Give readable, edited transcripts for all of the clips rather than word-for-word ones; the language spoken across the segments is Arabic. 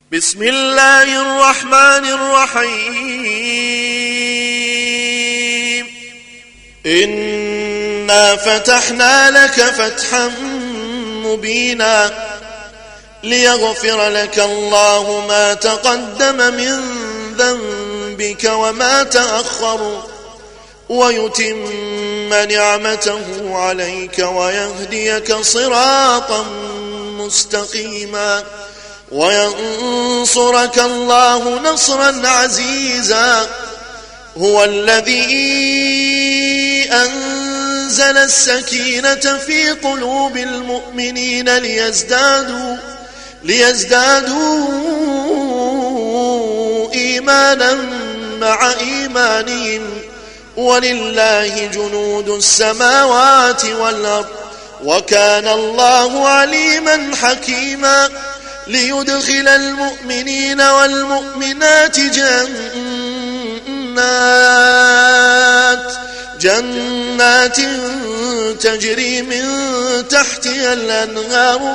بسم الله الرحمن الرحيم إنا فتحنا لك فتحا مبينا ليغفر لك الله ما تقدم من ذنبك وما تأخر ويتم نعمته عليك ويهديك صراطا مستقيما وينصرك الله نصرا عزيزا هو الذي أنزل السكينة في قلوب المؤمنين ليزدادوا إيمانا مع إيمانهم ولله جنود السماوات والأرض وكان الله عليما حكيما ليدخل المؤمنين والمؤمنات جنات تجري من تحتها الأنهار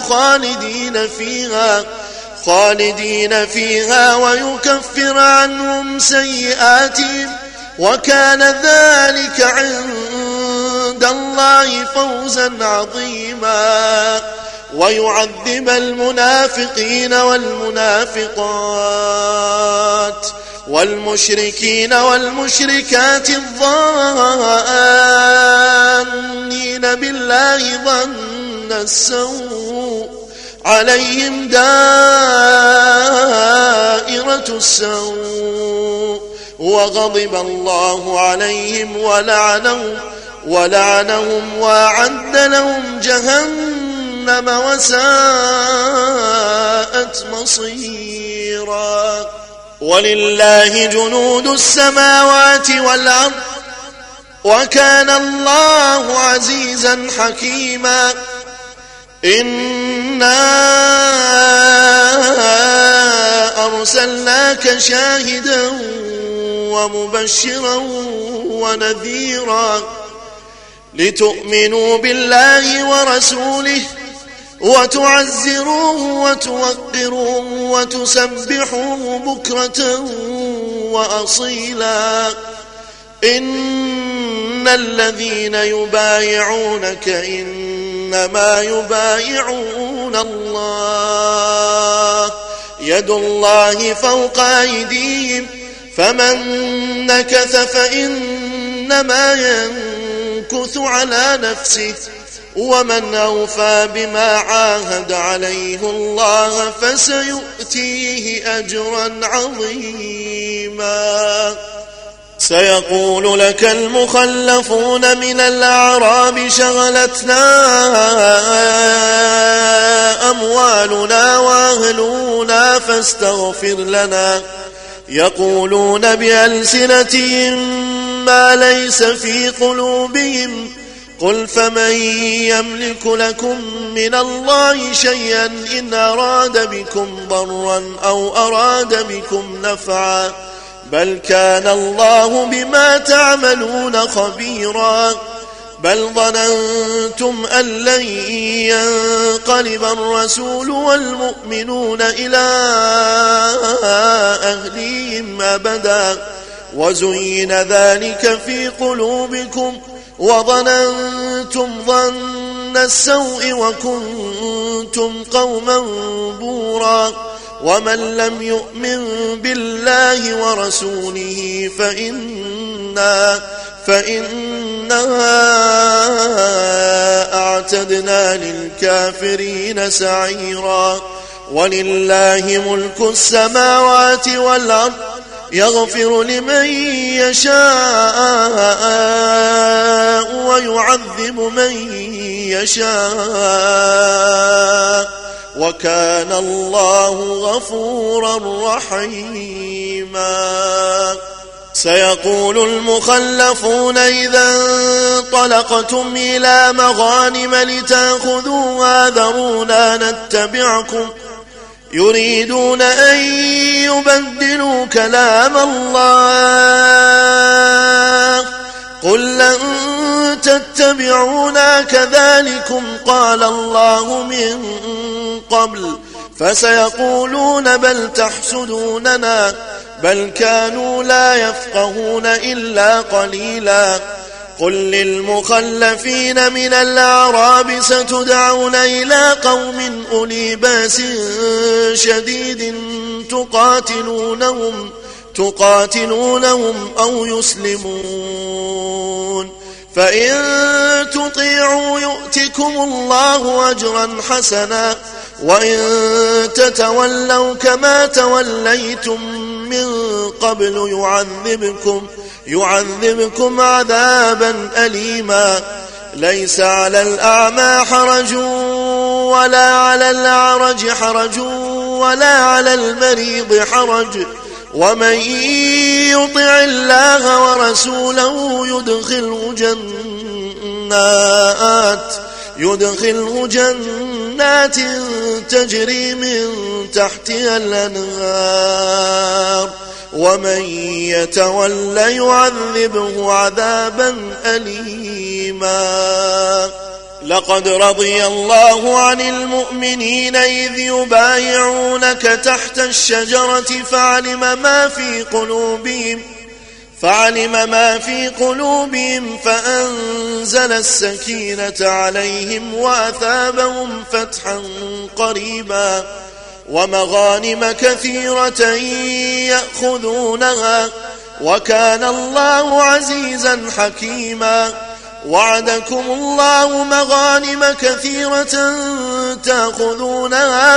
خالدين فيها ويكفر عنهم سيئاتهم وكان ذلك عند الله فوزا عظيما ويعذب المنافقين والمنافقات والمشركين والمشركات الظانين بالله ظن السوء عليهم دائرة السوء وغضب الله عليهم ولعنهم وأعد لهم جهنم وساءت مصيرا ولله جنود السماوات والأرض وكان الله عزيزا حكيما إنا أرسلناك شاهدا ومبشرا ونذيرا لتؤمنوا بالله ورسوله وتعزروه وتوقروه وتسبحوه بكرة وأصيلا إن الذين يبايعونك إنما يبايعون الله يد الله فوق أيديهم فمن نكث فإنما ينكث على نفسه ومن أوفى بما عاهد عليه الله فسيؤتيه أجرا عظيما سيقول لك المخلفون من الأعراب شغلتنا أموالنا وأهلنا فاستغفر لنا يقولون بألسنتهم ما ليس في قلوبهم قل فمن يملك لكم من الله شيئا إن أراد بكم ضرا أو أراد بكم نفعا بل كان الله بما تعملون خبيرا بل ظننتم أن لن ينقلب الرسول والمؤمنون إلى أهليهم أبدا وزين ذلك في قلوبكم وظننتم ظن السوء وكنتم قوما بورا ومن لم يؤمن بالله ورسوله فإنا أعتدنا للكافرين سعيرا ولله ملك السماوات والأرض يغفر لمن يشاء ويعذب من يشاء وكان الله غفورا رحيما سيقول المخلفون إذا انطلقتم إلى مغانم لتأخذوها ذرونا نتبعكم يريدون أن يبدلوا كلام الله قل لن تتبعونا كذلكم قال الله من قبل فسيقولون بل تحسدوننا بل كانوا لا يفقهون إلا قليلا. قل للمخلفين من الأعراب ستدعون إلى قوم أولي بأس شديد تقاتلونهم أو يسلمون، فإن تطيعوا يؤتكم الله أجرا حسنا، وإن تتولوا كما توليتم من قبل يعذبكم عذابا أليما. ليس على الأعمى حرج ولا على الأعرج حرج ولا على المريض حرج، ومن يطع الله ورسوله يدخله جنات تجري من تحتها الأنهار، ومن يتولى يعذبه عذابا أليما. لقد رضي الله عن المؤمنين إذ يبايعونك تحت الشجرة فعلم ما في قلوبهم فأنزل السكينة عليهم وأثابهم فتحا قريبا ومغانم كثيرة يأخذونها، وكان الله عزيزا حكيما. وعدكم الله مغانم كثيرة تأخذونها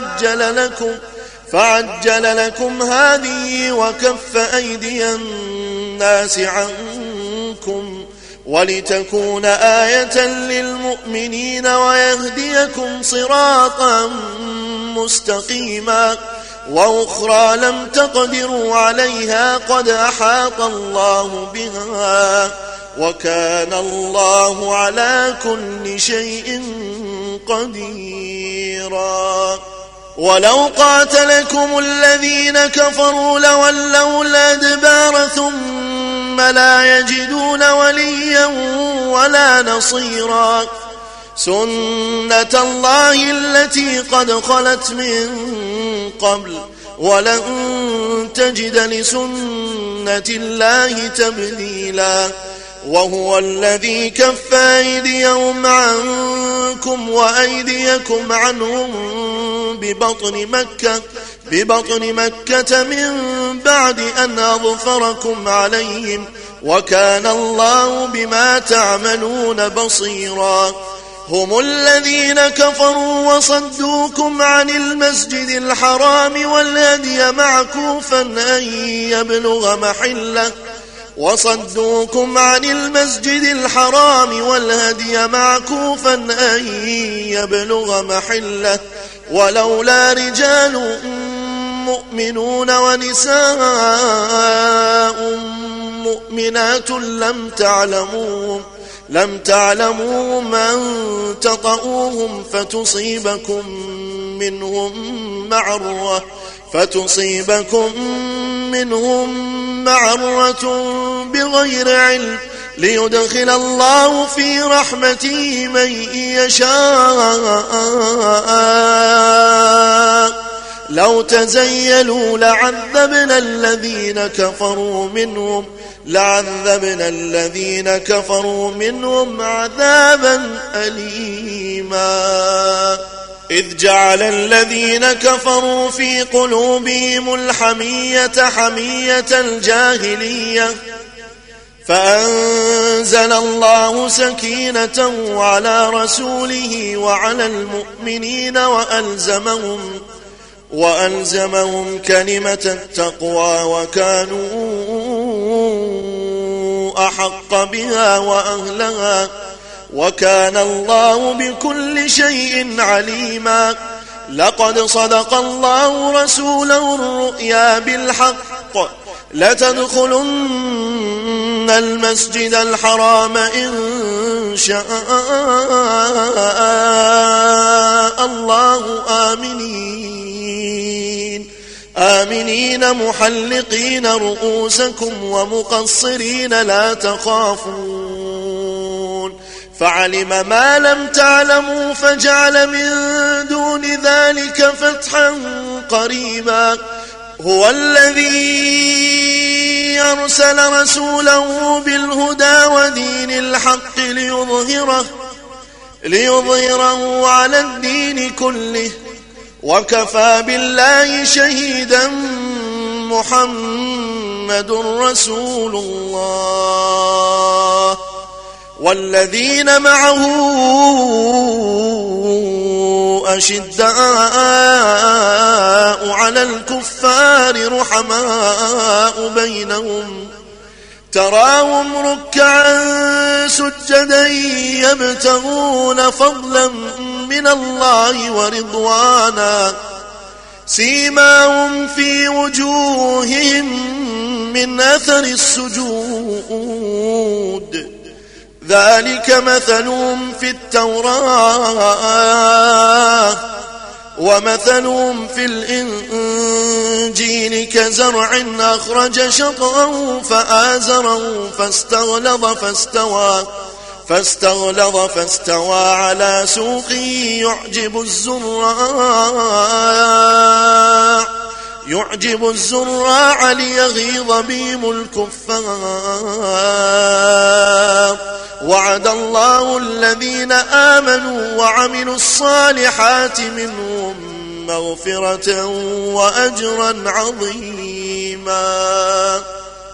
فعجل لكم هذه وكف أيدي الناس عنكم ولتكون آية للمؤمنين ويهديكم صراطا مستقيما. وأخرى لم تقدروا عليها قد أحاط الله بها، وكان الله على كل شيء قديرا. ولو قاتلكم الذين كفروا لولوا الأدبار ثم لا يجدون وليا ولا نصيرا. سنة الله التي قد خلت من قبل ولن تجد لسنة الله تبديلا. وهو الذي كف أيديهم عنكم وأيديكم عنهم ببطن مكة من بعد أن أظفركم عليهم، وكان الله بما تعملون بصيرا. هم الذين كفروا وصدوكم عن المسجد الحرام والهدي معكوفا أن يبلغ محله ولولا رجال مؤمنون ونساء مؤمنات لم تعلموهم أن تطؤوهم فتصيبكم منهم معرة بغير علم ليدخل الله في رحمته من يشاء. لو تزيلوا لعذبنا الذين كفروا منهم عذابا أليما. إذ جعل الذين كفروا في قلوبهم الحمية حمية الجاهلية فأنزل الله سكينته على رسوله وعلى المؤمنين وألزمهم كلمة التقوى وكانوا أحق بها وأهلها، وكان الله بكل شيء عليما. لقد صدق الله رسوله الرؤيا بالحق لتدخلن المسجد الحرام إن شاء الله آمنين محلقين رؤوسكم ومقصرين لا تخافون فعلم ما لم تعلموا فجعل من دون ذلك فتحا قريبا هو الذي أرسل رسوله بالهدى ودين الحق ليظهره على الدين كله وكفى بالله شهيدا محمد رسول الله والذين معه أشداء على الكفار رحماء بينهم تراهم ركعا سجدا يبتغون فضلا من الله ورضوانا سيماهم في وجوههم من أثر السجود ذلك مثلهم في التوراة ومثلهم في الإنجيل كزرع أخرج شطأه فآزره فاستغلظ على سوقه يعجب الزراع ليغيظ بهم الكفار وعد الله الذين آمنوا وعملوا الصالحات منهم مغفرة وأجرا عظيما.